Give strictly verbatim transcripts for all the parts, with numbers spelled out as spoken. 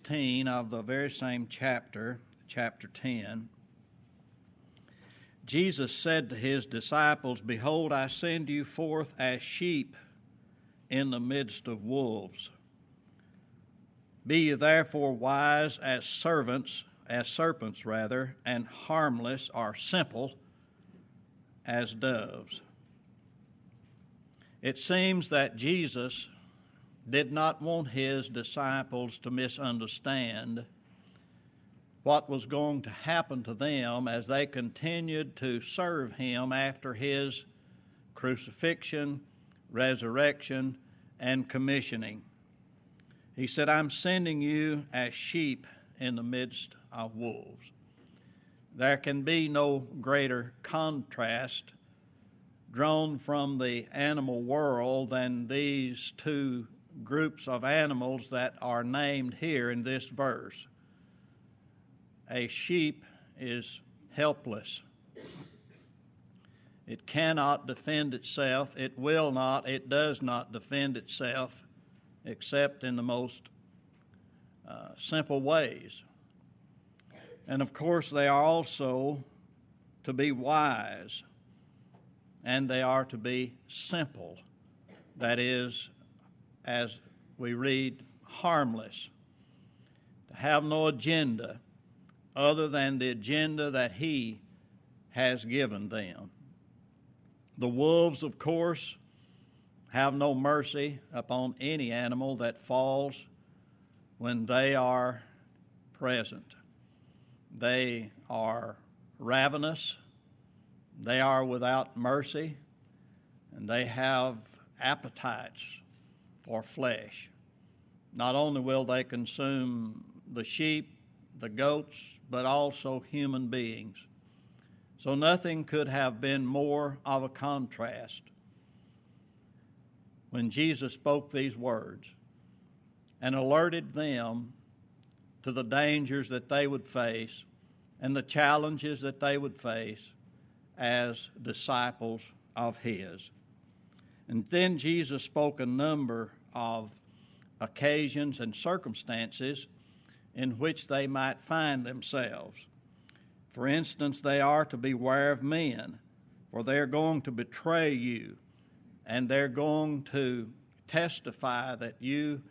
sixteen of the very same chapter, chapter ten, Jesus said to his disciples, "Behold, I send you forth as sheep in the midst of wolves. Be ye therefore wise as servants, as serpents rather, and harmless or simple as doves." It seems that Jesus did not want his disciples to misunderstand what was going to happen to them as they continued to serve him after his crucifixion, resurrection, and commissioning. He said, "I'm sending you as sheep in the midst of wolves." There can be no greater contrast drawn from the animal world than these two groups of animals that are named here in this verse. A sheep is helpless. It cannot defend itself. It will not. It does not defend itself except in the most uh, simple ways. And of course, they are also to be wise, and they are to be simple. That is, as we read, harmless, to have no agenda other than the agenda that he has given them. The wolves, of course, have no mercy upon any animal that falls when they are present. They are ravenous, they are without mercy, and they have appetites for flesh. Not only will they consume the sheep, the goats, but also human beings. So nothing could have been more of a contrast when Jesus spoke these words and alerted them to the dangers that they would face and the challenges that they would face as disciples of his. And then Jesus spoke a number of occasions and circumstances in which they might find themselves. For instance, they are to beware of men, for they're going to betray you, and they're going to testify that you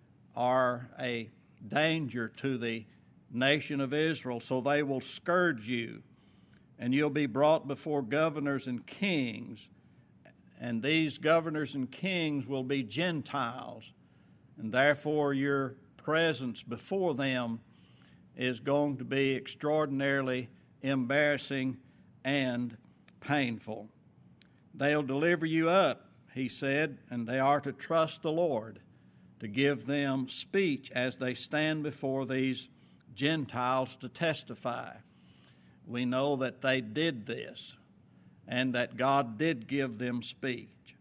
are a danger to the nation of Israel, so they will scourge you, and you'll be brought before governors and kings, and these governors and kings will be Gentiles, and therefore your presence before them is going to be extraordinarily embarrassing and painful. They'll deliver you up, he said, and they are to trust the Lord to give them speech as they stand before these Gentiles to testify. We know that they did this and that God did give them speech.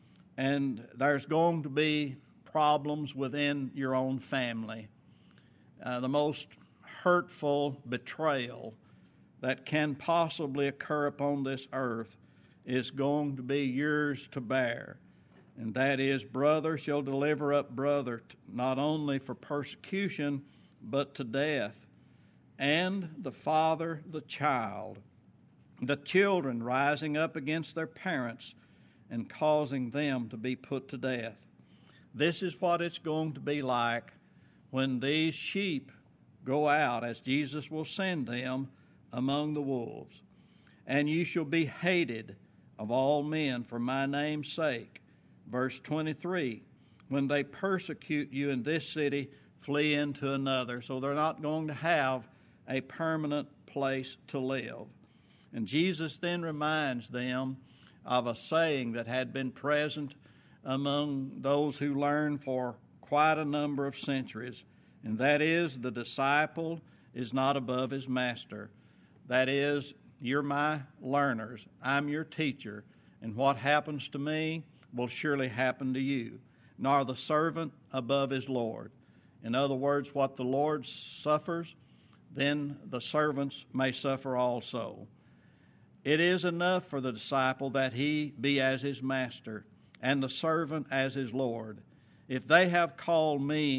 And there's going to be problems within your own family. Uh, the most hurtful betrayal that can possibly occur upon this earth is going to be yours to bear. And that is, brother shall deliver up brother, not only for persecution, but to death. And the father, the child, the children rising up against their parents and causing them to be put to death. This is what it's going to be like when these sheep go out, as Jesus will send them, among the wolves. And you shall be hated of all men for my name's sake. Verse twenty-three, when they persecute you in this city, flee into another. So they're not going to have a permanent place to live. And Jesus then reminds them of a saying that had been present among those who learned for quite a number of centuries, and that is, the disciple is not above his master. That is, you're my learners, I'm your teacher, and what happens to me will surely happen to you, nor the servant above his Lord. In other words, what the Lord suffers, then the servants may suffer also. It is enough for the disciple that he be as his master, and the servant as his Lord. If they have called me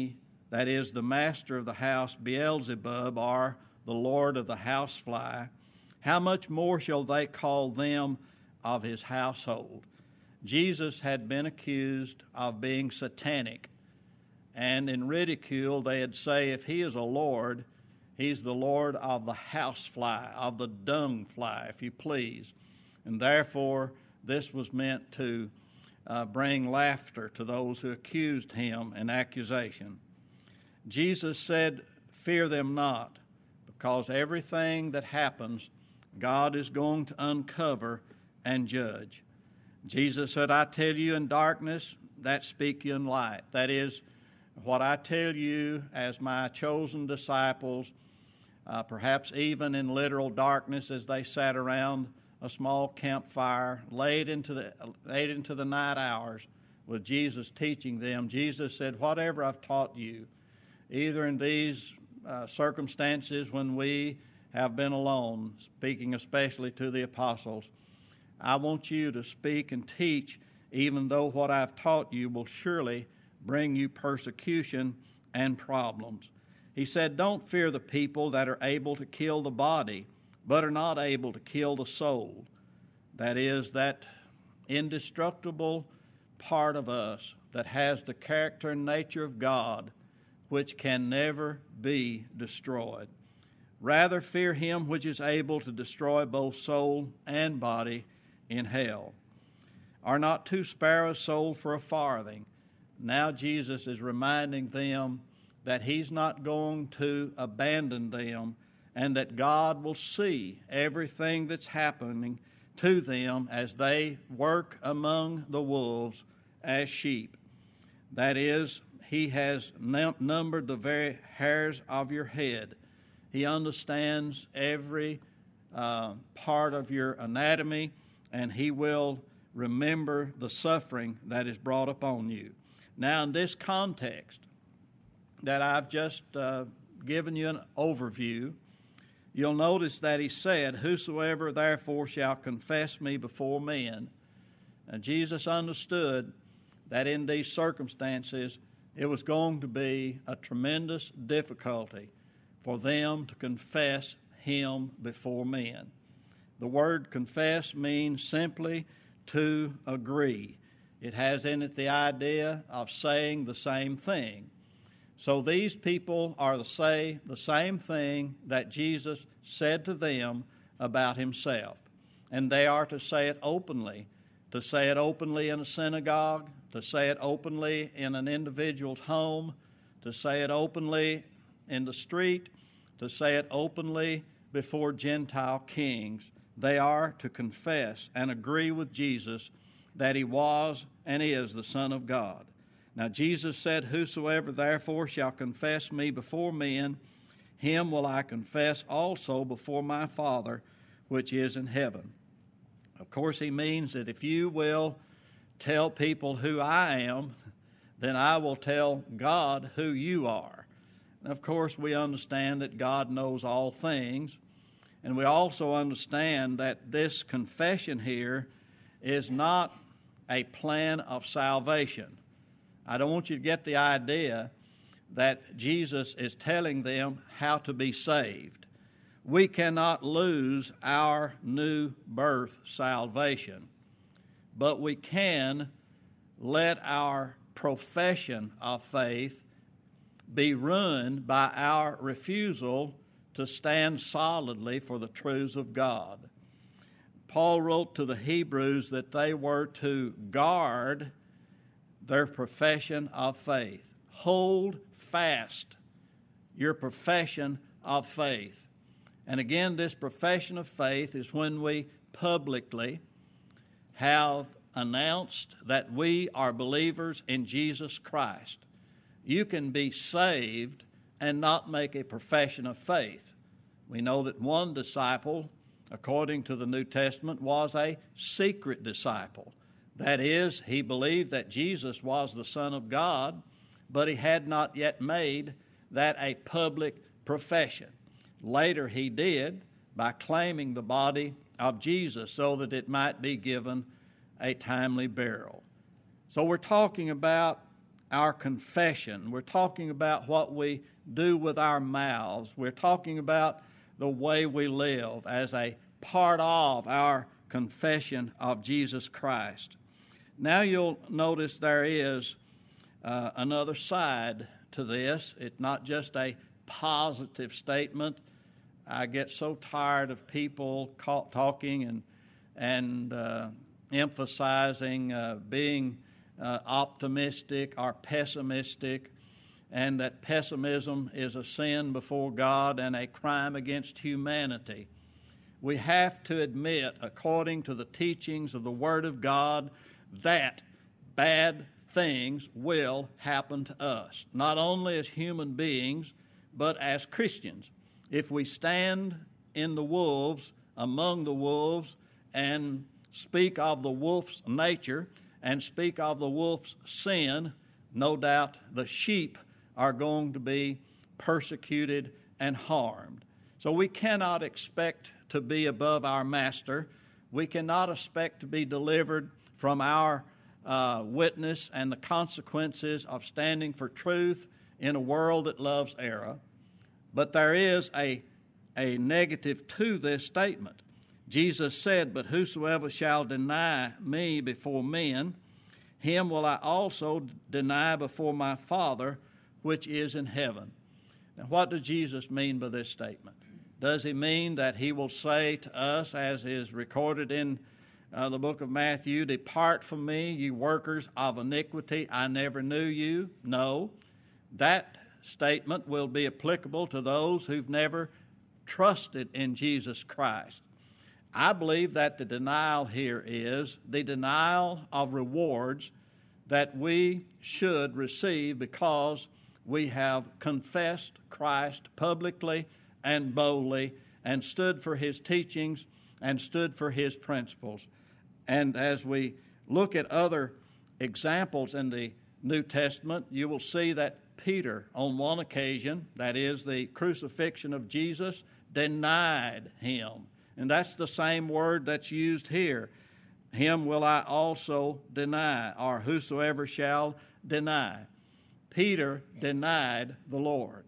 that is, the master of the house, Beelzebub, or the lord of the housefly, how much more shall they call them of his household? Jesus had been accused of being satanic, and in ridicule they'd say if he is a lord, he's the lord of the housefly, of the dung fly, if you please. And therefore, this was meant to uh, bring laughter to those who accused him in accusation. Jesus said, "Fear them not," because everything that happens, God is going to uncover and judge. Jesus said, "I tell you in darkness, that speak you in light." That is, what I tell you as my chosen disciples, uh, perhaps even in literal darkness as they sat around a small campfire late into the late into the night hours with Jesus teaching them. Jesus said, "Whatever I've taught you, either in these uh, circumstances when we have been alone," speaking especially to the apostles, "I want you to speak and teach, even though what I've taught you will surely bring you persecution and problems." He said, "Don't fear the people that are able to kill the body, but are not able to kill the soul." That is, that indestructible part of us that has the character and nature of God, which can never be destroyed. Rather fear him which is able to destroy both soul and body in hell. Are not two sparrows sold for a farthing? Now Jesus is reminding them that he's not going to abandon them, and that God will see everything that's happening to them as they work among the wolves as sheep. That is, he has num- numbered the very hairs of your head. He understands every uh, part of your anatomy, and he will remember the suffering that is brought upon you. Now, in this context that I've just uh, given you an overview, you'll notice that he said, "Whosoever therefore shall confess me before men." And Jesus understood that in these circumstances it was going to be a tremendous difficulty for them to confess him before men. The word confess means simply to agree. It has in it the idea of saying the same thing. So these people are to say the same thing that Jesus said to them about himself. And they are to say it openly, to say it openly in a synagogue, to say it openly in an individual's home, to say it openly in the street, to say it openly before Gentile kings. They are to confess and agree with Jesus that he was and is the Son of God. Now Jesus said, "Whosoever therefore shall confess me before men, him will I confess also before my Father which is in heaven." Of course, he means that if you will tell people who I am, then I will tell God who you are. And of course, we understand that God knows all things, and we also understand that this confession here is not a plan of salvation. I don't want you to get the idea that Jesus is telling them how to be saved. We cannot lose our new birth salvation, but we can let our profession of faith be ruined by our refusal to stand solidly for the truths of God. Paul wrote to the Hebrews that they were to guard their profession of faith. Hold fast your profession of faith. And again, this profession of faith is when we publicly have announced that we are believers in Jesus Christ. You can be saved and not make a profession of faith. We know that one disciple, according to the New Testament, was a secret disciple. That is, he believed that Jesus was the Son of God, but he had not yet made that a public profession. Later he did by claiming the body of Jesus so that it might be given a timely burial. So we're talking about our confession. We're talking about what we do with our mouths. We're talking about the way we live as a part of our confession of Jesus Christ. Now you'll notice there is uh, another side to this. It's not just a positive statement. I get so tired of people caught talking and and uh, emphasizing uh, being uh, optimistic or pessimistic, and that pessimism is a sin before God and a crime against humanity. We have to admit, according to the teachings of the Word of God, that bad things will happen to us, not only as human beings, but as Christians. If we stand in the wolves, among the wolves, and speak of the wolf's nature and speak of the wolf's sin, no doubt the sheep are going to be persecuted and harmed. So we cannot expect to be above our master. We cannot expect to be delivered from our uh, witness and the consequences of standing for truth in a world that loves error. But there is a, a negative to this statement. Jesus said, "But whosoever shall deny me before men, him will I also deny before my Father which is in heaven." Now, what does Jesus mean by this statement? Does he mean that he will say to us, as is recorded in uh, the book of Matthew, "Depart from me, you workers of iniquity, I never knew you"? No. That statement will be applicable to those who've never trusted in Jesus Christ. I believe that the denial here is the denial of rewards that we should receive because we have confessed Christ publicly and boldly and stood for his teachings and stood for his principles. And as we look at other examples in the New Testament, you will see that Peter, on one occasion, that is the crucifixion of Jesus, denied him. And that's the same word that's used here. "Him will I also deny," or "whosoever shall deny." Peter denied the Lord.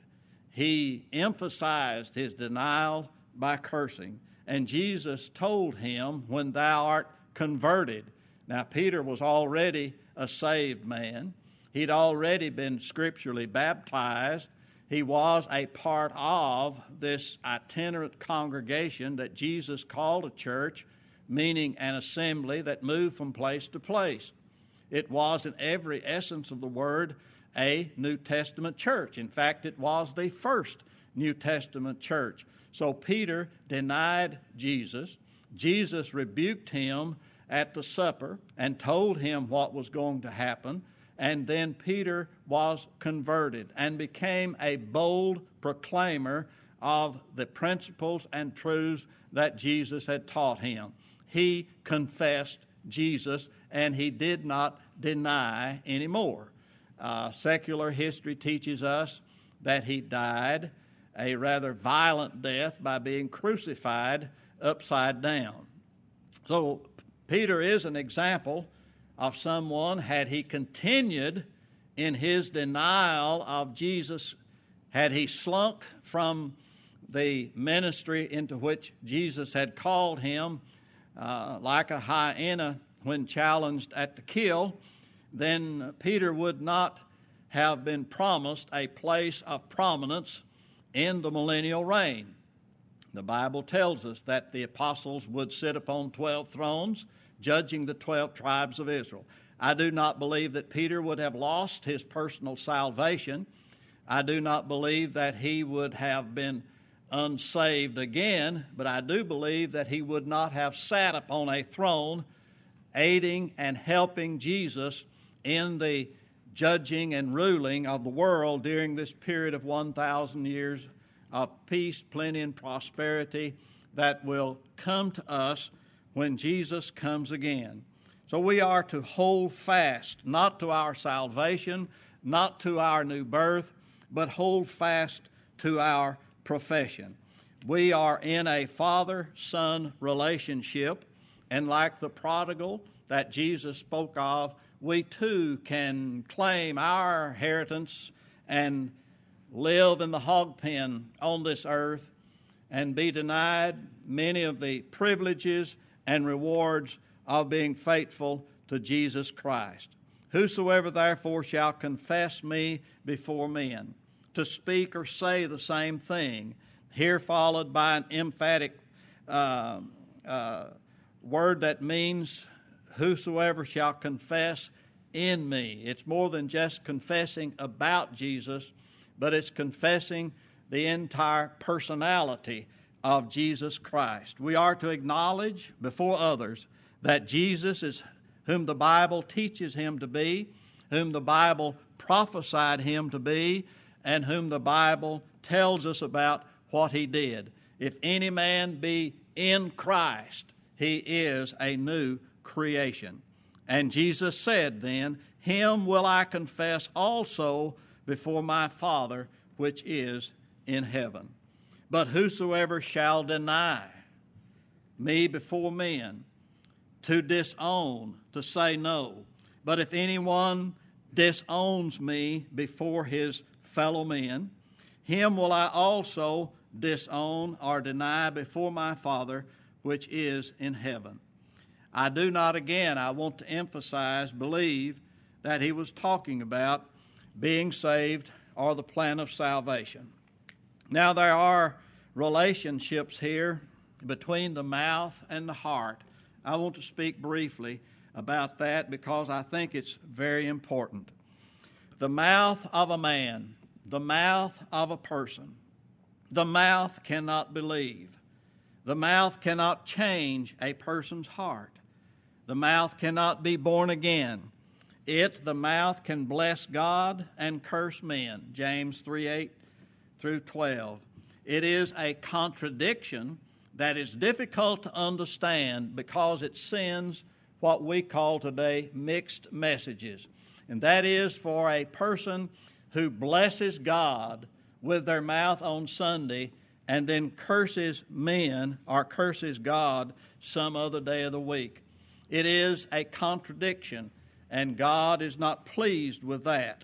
He emphasized his denial by cursing. And Jesus told him, "When thou art converted." Now, Peter was already a saved man. He'd already been scripturally baptized. He was a part of this itinerant congregation that Jesus called a church, meaning an assembly that moved from place to place. It was, in every essence of the word, a New Testament church. In fact, it was the first New Testament church. So Peter denied Jesus. Jesus rebuked him at the supper and told him what was going to happen. And then Peter was converted and became a bold proclaimer of the principles and truths that Jesus had taught him. He confessed Jesus, and he did not deny anymore. Uh, secular history teaches us that he died a rather violent death by being crucified upside down. So Peter is an example of someone, had he continued in his denial of Jesus, had he slunk from the ministry into which Jesus had called him, uh, like a hyena when challenged at the kill, then Peter would not have been promised a place of prominence in the millennial reign. The Bible tells us that the apostles would sit upon twelve thrones, judging the twelve tribes of Israel. I do not believe that Peter would have lost his personal salvation. I do not believe that he would have been unsaved again, but I do believe that he would not have sat upon a throne aiding and helping Jesus in the judging and ruling of the world during this period of one thousand years of peace, plenty, and prosperity that will come to us when Jesus comes again. So we are to hold fast, not to our salvation, not to our new birth, but hold fast to our profession. We are in a father-son relationship, and like the prodigal that Jesus spoke of, we too can claim our inheritance and live in the hog pen on this earth and be denied many of the privileges and rewards of being faithful to Jesus Christ. Whosoever therefore shall confess me before men, to speak or say the same thing, here followed by an emphatic uh, uh, word that means whosoever shall confess in me. It's more than just confessing about Jesus, but it's confessing the entire personality of Jesus Christ. We are to acknowledge before others that Jesus is whom the Bible teaches him to be, whom the Bible prophesied him to be, and whom the Bible tells us about what he did. If any man be in Christ, he is a new creation. And Jesus said then, him will I confess also before my Father which is in heaven. But whosoever shall deny me before men, to disown, to say no. But if anyone disowns me before his fellow men, him will I also disown or deny before my Father which is in heaven. I do not, again, I want to emphasize, believe that he was talking about being saved or the plan of salvation. Now, there are relationships here between the mouth and the heart. I want to speak briefly about that because I think it's very important. The mouth of a man, the mouth of a person, the mouth cannot believe. The mouth cannot change a person's heart. The mouth cannot be born again. It, the mouth, can bless God and curse men. James three eight through twelve. It is a contradiction that is difficult to understand because it sends what we call today mixed messages. And that is for a person who blesses God with their mouth on Sunday and then curses men or curses God some other day of the week. It is a contradiction, and God is not pleased with that.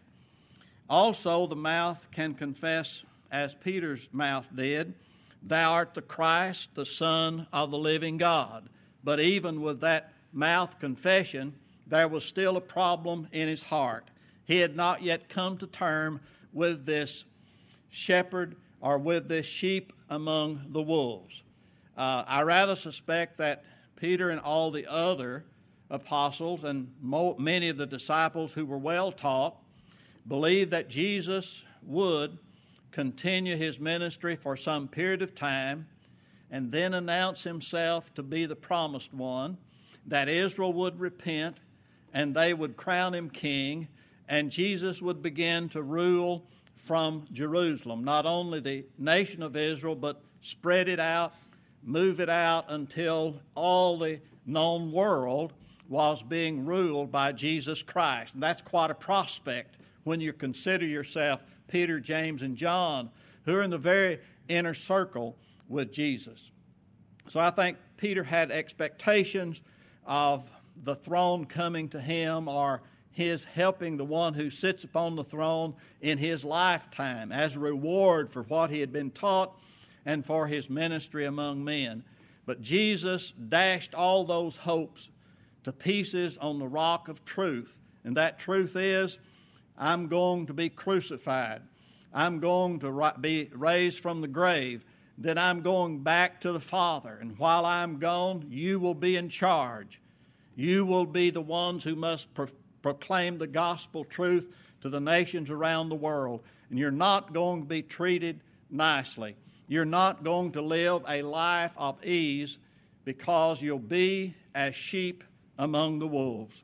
Also, the mouth can confess, as Peter's mouth did, thou art the Christ, the Son of the living God. But even with that mouth confession, there was still a problem in his heart. He had not yet come to term with this shepherd or with this sheep among the wolves. Uh, I rather suspect that Peter and all the other apostles and mo- many of the disciples who were well taught believed that Jesus would continue his ministry for some period of time and then announce himself to be the promised one, that Israel would repent and they would crown him king, and Jesus would begin to rule from Jerusalem, not only the nation of Israel, but spread it out, move it out until all the known world was being ruled by Jesus Christ. And that's quite a prospect when you consider yourself Peter, James, and John, who are in the very inner circle with Jesus. So I think Peter had expectations of the throne coming to him or his helping the one who sits upon the throne in his lifetime as a reward for what he had been taught and for his ministry among men. But Jesus dashed all those hopes to pieces on the rock of truth. And that truth is, I'm going to be crucified. I'm going to be raised from the grave. Then I'm going back to the Father. And while I'm gone, you will be in charge. You will be the ones who must pro- proclaim the gospel truth to the nations around the world. And you're not going to be treated nicely. You're not going to live a life of ease because you'll be as sheep among the wolves.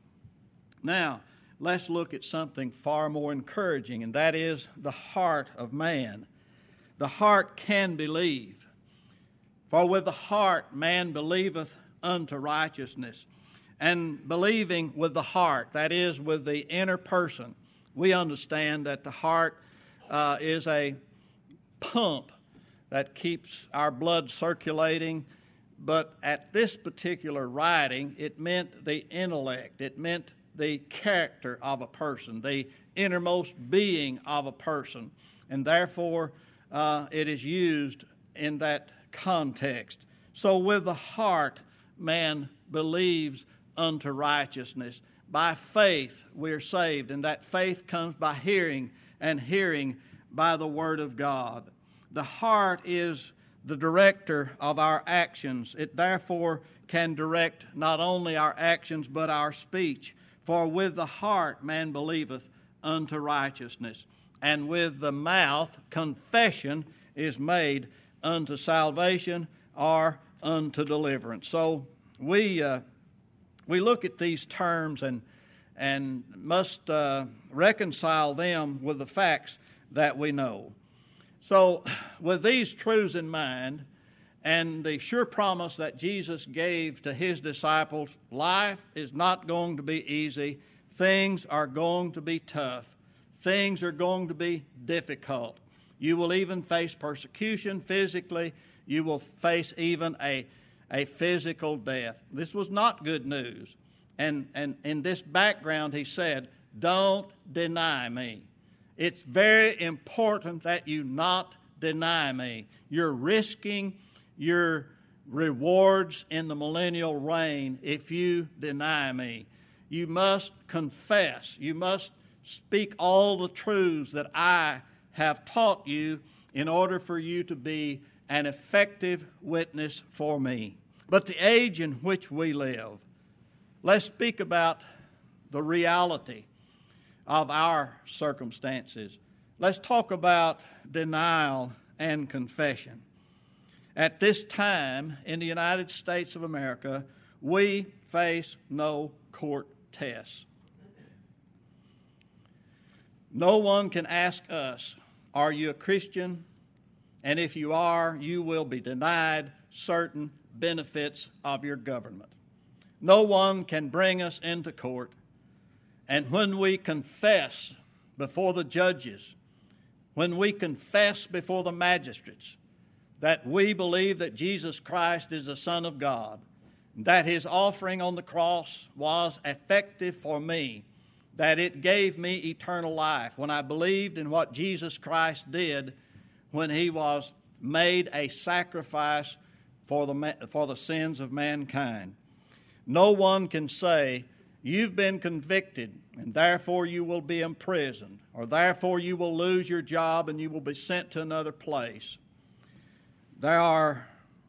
Now, let's look at something far more encouraging, and that is the heart of man. The heart can believe. For with the heart man believeth unto righteousness. And believing with the heart, that is with the inner person, we understand that the heart uh, is a pump that keeps our blood circulating. But at this particular writing, it meant the intellect. It meant the character of a person, the innermost being of a person, and therefore uh, it is used in that context. So with the heart man believes unto righteousness. By faith we are saved, and that faith comes by hearing, and hearing by the Word of God. The heart is the director of our actions. It therefore can direct not only our actions but our speech. For with the heart man believeth unto righteousness, and with the mouth confession is made unto salvation or unto deliverance. So we uh, we look at these terms and and must uh, reconcile them with the facts that we know. So with these truths in mind, and the sure promise that Jesus gave to his disciples, life is not going to be easy. Things are going to be tough. Things are going to be difficult. You will even face persecution physically. You will face even a, a physical death. This was not good news. And, and in this background, he said, don't deny me. It's very important that you not deny me. You're risking your rewards in the millennial reign if you deny me. You must confess. You must speak all the truths that I have taught you in order for you to be an effective witness for me. But the age in which we live, let's speak about the reality of our circumstances. Let's talk about denial and confession. At this time in the United States of America, we face no court tests. No one can ask us, are you a Christian? And if you are, you will be denied certain benefits of your government. No one can bring us into court. And when we confess before the judges, when we confess before the magistrates that we believe that Jesus Christ is the Son of God, that his offering on the cross was effective for me, that it gave me eternal life, when I believed in what Jesus Christ did when he was made a sacrifice for the, for the sins of mankind. No one can say, you've been convicted and therefore you will be imprisoned, or therefore you will lose your job and you will be sent to another place. There are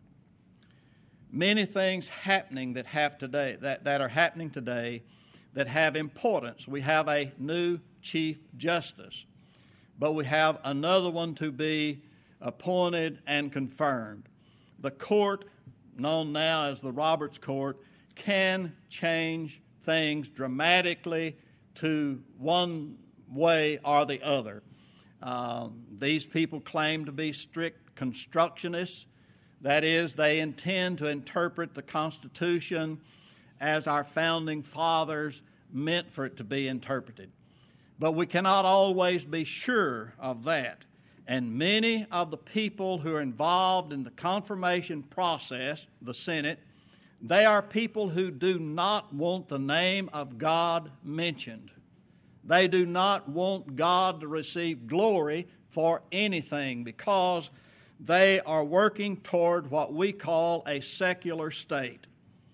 many things happening that have today that, that are happening today that have importance. We have a new Chief Justice, but we have another one to be appointed and confirmed. The court, known now as the Roberts Court, can change things dramatically to one way or the other. Um, these people claim to be strict constructionists. That is, they intend to interpret the Constitution as our founding fathers meant for it to be interpreted. But we cannot always be sure of that. And many of the people who are involved in the confirmation process, the Senate, they are people who do not want the name of God mentioned. They do not want God to receive glory for anything because they are working toward what we call a secular state.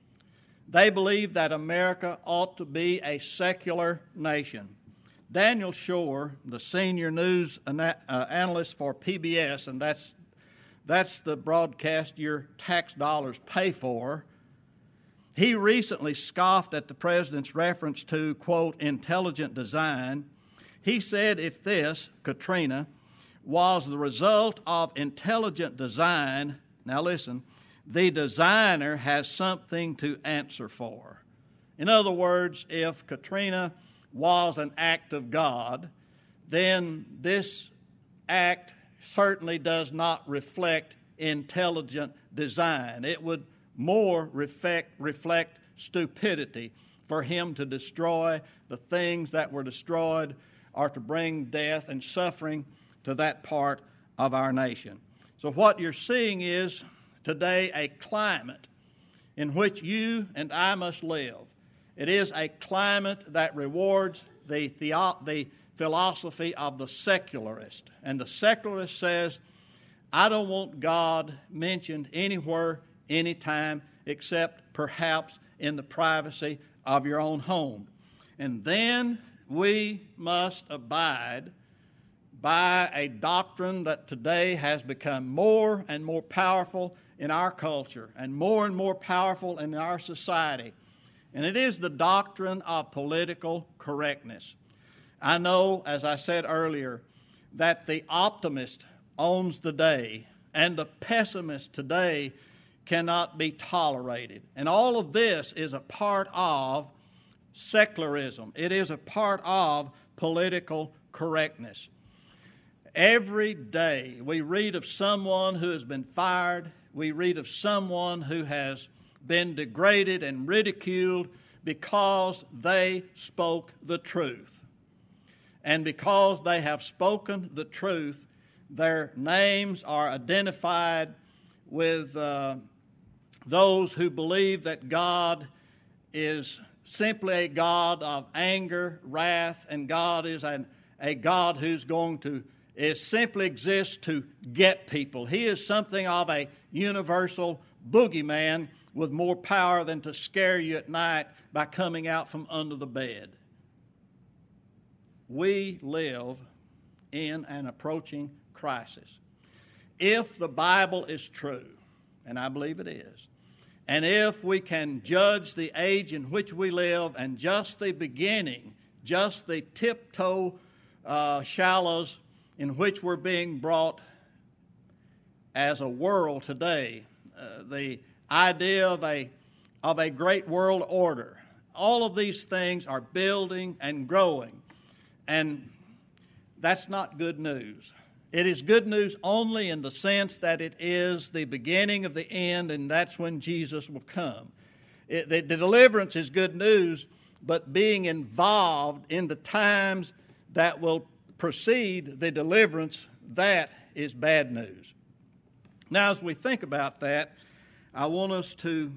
They believe that America ought to be a secular nation. Daniel Shore, the senior news ana- uh, analyst for P B S, and that's, that's the broadcast your tax dollars pay for, he recently scoffed at the president's reference to, quote, intelligent design. He said if this, Katrina, was the result of intelligent design, now listen, the designer has something to answer for. In other words, if Katrina was an act of God, then this act certainly does not reflect intelligent design. It would more reflect, reflect stupidity for him to destroy the things that were destroyed or to bring death and suffering to that part of our nation. So what you're seeing is today a climate in which you and I must live. It is a climate that rewards the, theo- the philosophy of the secularist. And the secularist says, I don't want God mentioned anywhere, anytime, except perhaps in the privacy of your own home. And then we must abide by a doctrine that today has become more and more powerful in our culture and more and more powerful in our society. And it is the doctrine of political correctness. I know, as I said earlier, that the optimist owns the day and the pessimist today cannot be tolerated. And all of this is a part of secularism. It is a part of political correctness. Every day we read of someone who has been fired. We read of someone who has been degraded and ridiculed because they spoke the truth. And because they have spoken the truth, their names are identified with uh, those who believe that God is simply a God of anger, wrath, and God is an, a God who's going to is simply exists to get people. He is something of a universal boogeyman with more power than to scare you at night by coming out from under the bed. We live in an approaching crisis. If the Bible is true, and I believe it is, and if we can judge the age in which we live and just the beginning, just the tiptoe uh, shallows in which we're being brought as a world today, uh, the idea of a, of a great world order, all of these things are building and growing. And that's not good news. It is good news only in the sense that it is the beginning of the end, and that's when Jesus will come. It, the, the deliverance is good news, but being involved in the times that will precede the deliverance, that is bad news. Now, as we think about that, I want us to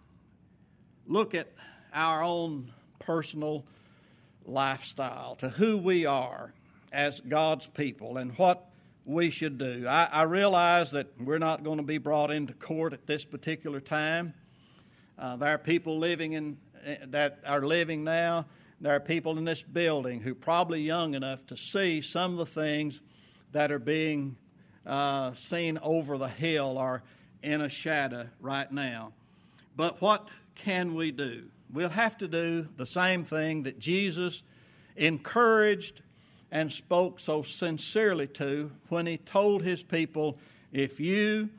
look at our own personal lifestyle, to who we are as God's people and what we should do. I, I realize that we're not going to be brought into court at this particular time. Uh, there are people living in that are living now. There are people in this building who are probably young enough to see some of the things that are being uh, seen over the hill or in a shadow right now. But what can we do? We'll have to do the same thing that Jesus encouraged and spoke so sincerely to when he told his people, if you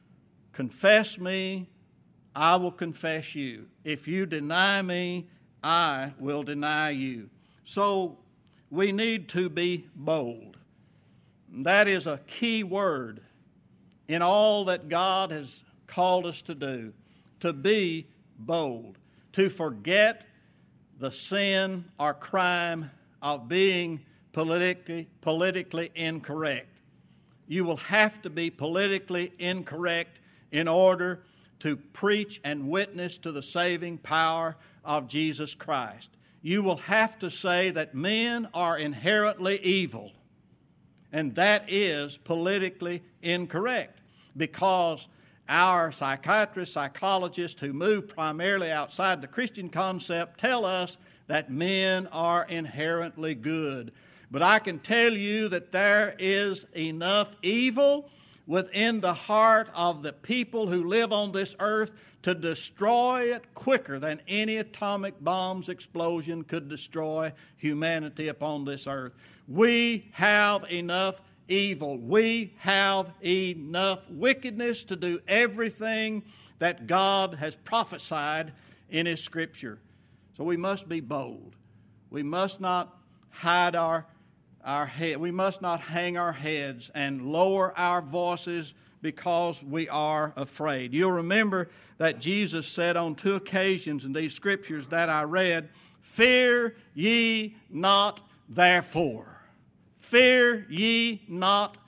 confess me, I will confess you. If you deny me, I will deny you. So we need to be bold. That is a key word in all that God has called us to do, to be bold, to forget the sin or crime of being politically, politically incorrect. You will have to be politically incorrect in order to preach and witness to the saving power of Jesus Christ. You will have to say that men are inherently evil, and that is politically incorrect, because our psychiatrists, psychologists who move primarily outside the Christian concept tell us that men are inherently good. But I can tell you that there is enough evil within the heart of the people who live on this earth to destroy it quicker than any atomic bomb's explosion could destroy humanity upon this earth. We have enough evil. We have enough wickedness to do everything that God has prophesied in His Scripture. So we must be bold. We must not hide our, our head. We must not hang our heads and lower our voices because we are afraid. You'll remember that Jesus said on two occasions in these Scriptures that I read, "Fear ye not therefore." Fear ye not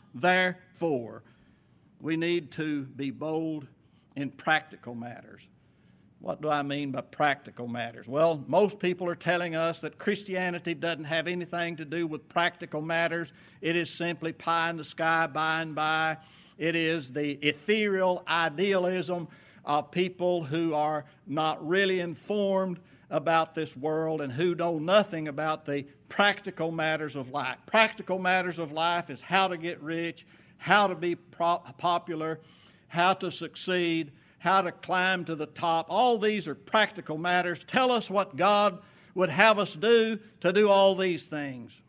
therefore. We need to be bold in practical matters. What do I mean by practical matters? Well, most people are telling us that Christianity doesn't have anything to do with practical matters. It is simply pie in the sky, by and by. It is the ethereal idealism of people who are not really informed about this world and who know nothing about the practical matters of life. Practical matters of life is how to get rich, how to be pro- popular, how to succeed, how to climb to the top. All these are practical matters. Tell us what God would have us do to do all these things.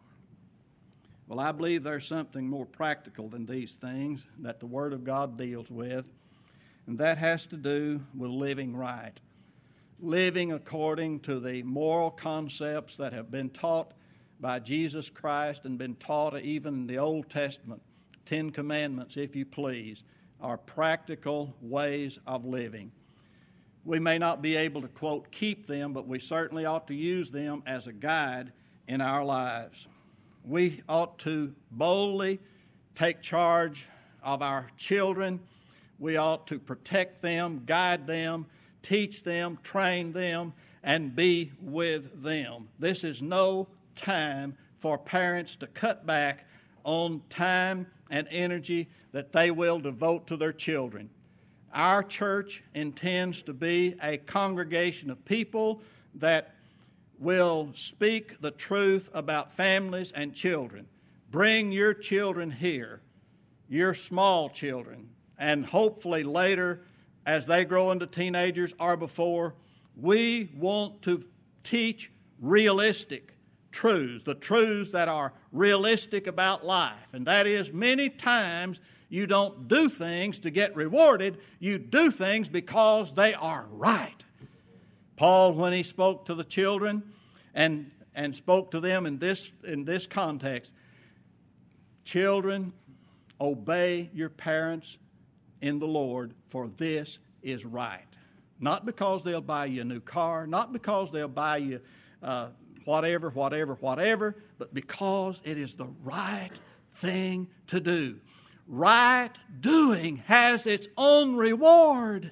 Well, I believe there's something more practical than these things that the Word of God deals with, and that has to do with living right. Living according to the moral concepts that have been taught by Jesus Christ and been taught even in the Old Testament. Ten Commandments, if you please, are practical ways of living. We may not be able to, quote, keep them, but we certainly ought to use them as a guide in our lives. We ought to boldly take charge of our children. We ought to protect them, guide them, teach them, train them, and be with them. This is no time for parents to cut back on time and energy that they will devote to their children. Our church intends to be a congregation of people that will speak the truth about families and children. Bring your children here, your small children, and hopefully later, as they grow into teenagers or before, we want to teach realistic truths, the truths that are realistic about life. And that is, many times you don't do things to get rewarded. You do things because they are right. Paul, when he spoke to the children and, and spoke to them in this, in this context, children, obey your parents in the Lord, for this is right. Not because they'll buy you a new car, not because they'll buy you uh, whatever, whatever, whatever, but because it is the right thing to do. Right doing has its own reward.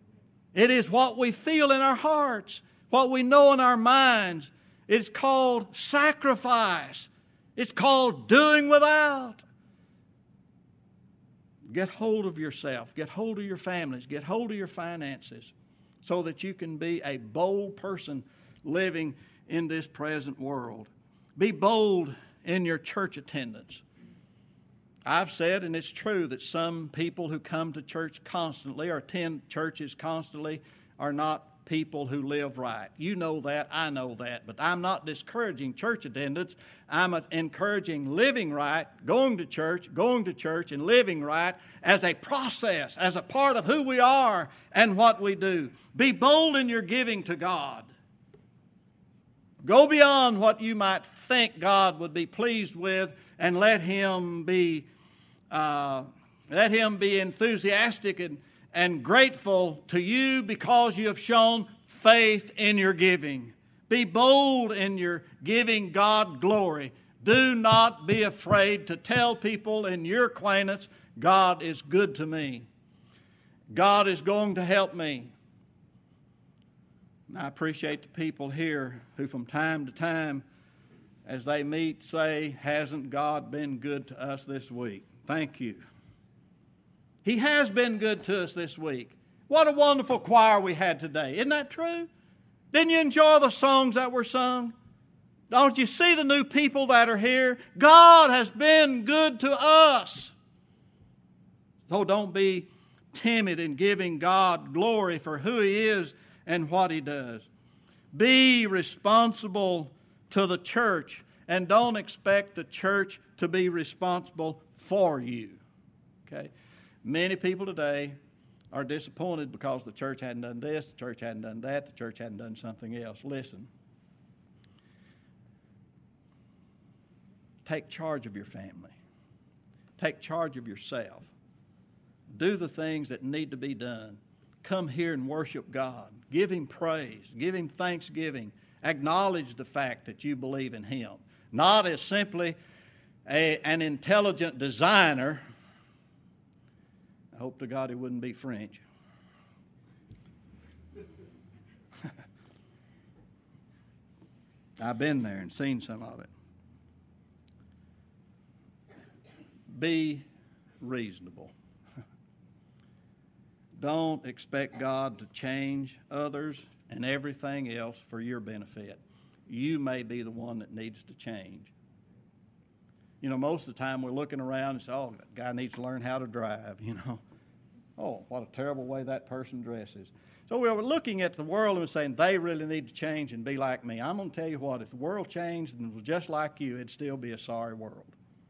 It is what we feel in our hearts, what we know in our minds. It's called sacrifice. It's called doing without. Get hold of yourself. Get hold of your families. Get hold of your finances so that you can be a bold person living in this present world. Be bold in your church attendance. I've said, and it's true, that some people who come to church constantly or attend churches constantly are not people who live right. You know that, I know that, but I'm not discouraging church attendance. I'm encouraging living right, going to church, going to church, and living right as a process, as a part of who we are and what we do. Be bold in your giving to God. Go beyond what you might think God would be pleased with, and let Him be, uh, let Him be enthusiastic and and grateful to you because you have shown faith in your giving. Be bold in your giving God glory. Do not be afraid to tell people in your acquaintance, God is good to me. God is going to help me. And I appreciate the people here who from time to time, as they meet, say, hasn't God been good to us this week? Thank you. He has been good to us this week. What a wonderful choir we had today. Isn't that true? Didn't you enjoy the songs that were sung? Don't you see the new people that are here? God has been good to us. So don't be timid in giving God glory for who He is and what He does. Be responsible to the church, and don't expect the church to be responsible for you. Okay? Many people today are disappointed because the church hadn't done this, the church hadn't done that, the church hadn't done something else. Listen. Take charge of your family. Take charge of yourself. Do the things that need to be done. Come here and worship God. Give Him praise. Give Him thanksgiving. Acknowledge the fact that you believe in Him. Not as simply a, an intelligent designer. I hope to God it wouldn't be French. I've been there and seen some of it. Be reasonable. Don't expect God to change others and everything else for your benefit. You may be the one that needs to change. You know, most of the time we're looking around and say, oh, that guy needs to learn how to drive, you know. Oh, what a terrible way that person dresses. So we were looking at the world and saying, they really need to change and be like me. I'm going to tell you what, if the world changed and was just like you, it'd still be a sorry world.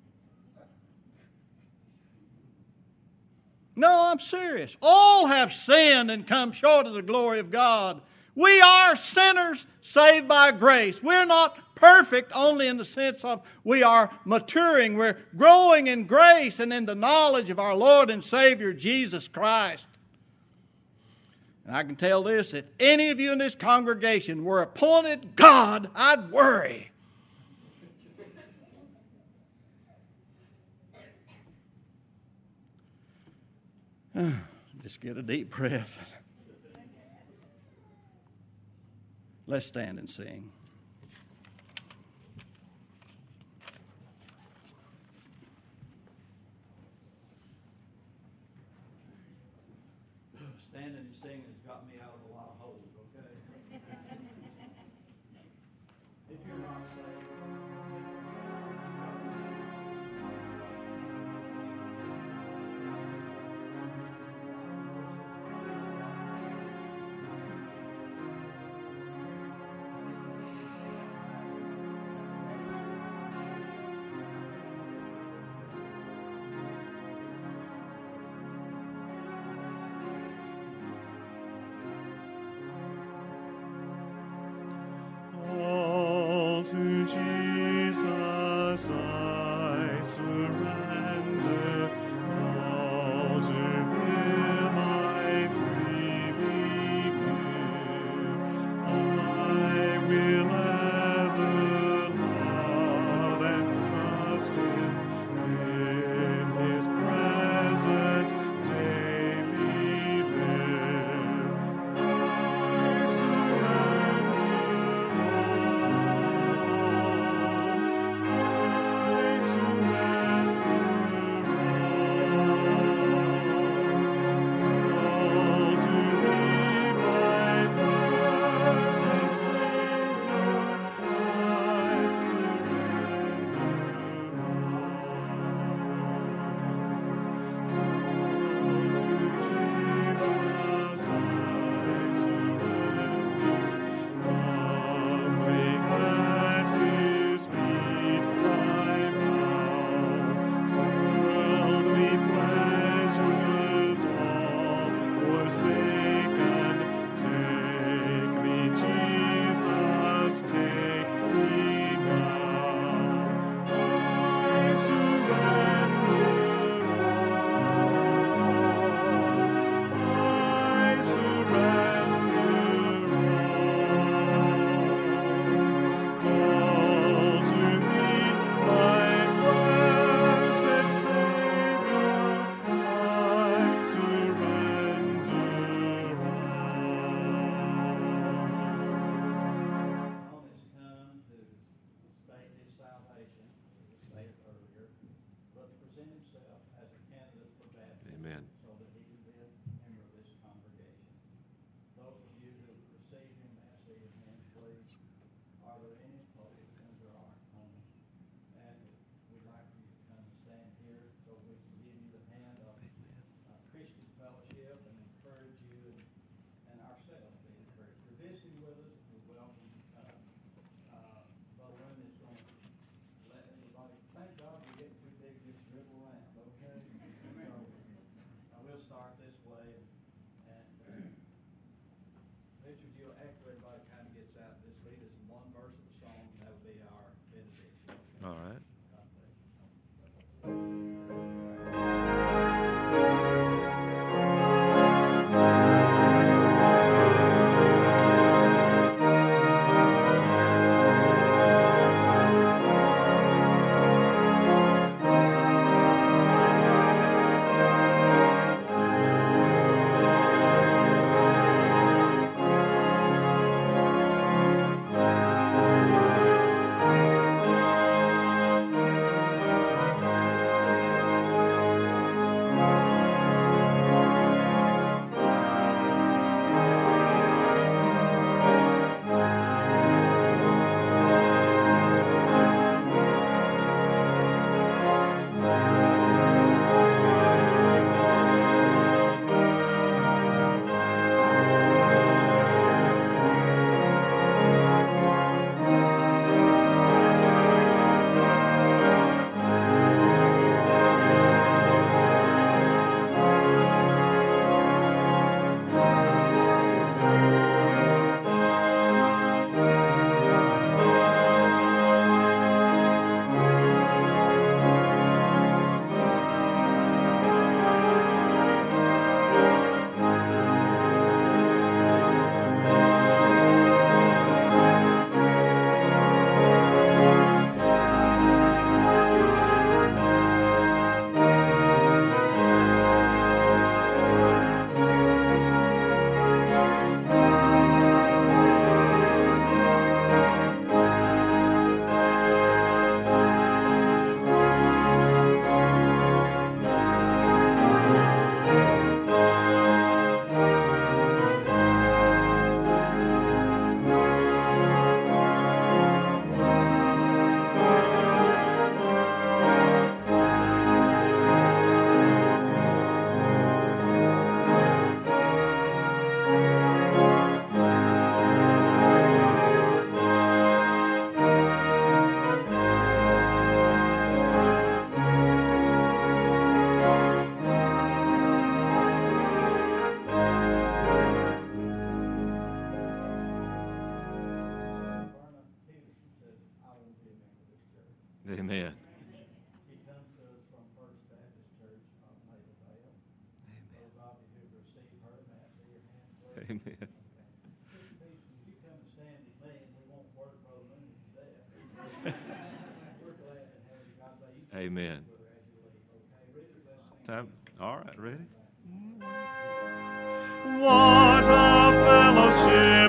No, I'm serious. All have sinned and come short of the glory of God. We are sinners saved by grace. We're not perfect only in the sense of we are maturing. We're growing in grace and in the knowledge of our Lord and Savior, Jesus Christ. And I can tell this, if any of you in this congregation were appointed God, I'd worry. Just get a deep breath. Let's stand and sing. Standing and singing has got me out of a lot of holes, okay? If you're not saved. To Jesus I surrender, all to Him I freely give. I will ever love and trust Him, in His presence daily live. I surrender surrender. Amen. Amen. Time. All right, ready? What a fellowship